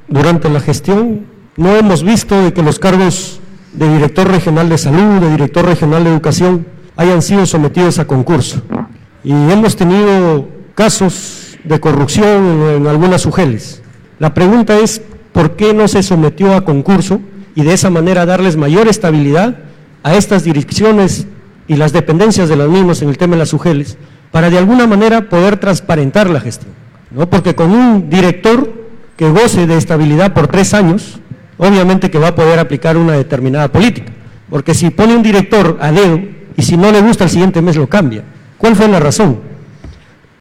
durante la gestión no hemos visto de que los cargos de director regional de salud, de director regional de educación, hayan sido sometidos a concurso. Y hemos tenido casos de corrupción en algunas UGELs. La pregunta es, ¿por qué no se sometió a concurso y de esa manera darles mayor estabilidad a estas direcciones y las dependencias de las mismas en el tema de las UGELs, para de alguna manera poder transparentar la gestión, ¿no? Porque con un director que goce de estabilidad por 3 años, obviamente que va a poder aplicar una determinada política, porque si pone un director a dedo y si no le gusta el siguiente mes lo cambia. ¿Cuál fue la razón?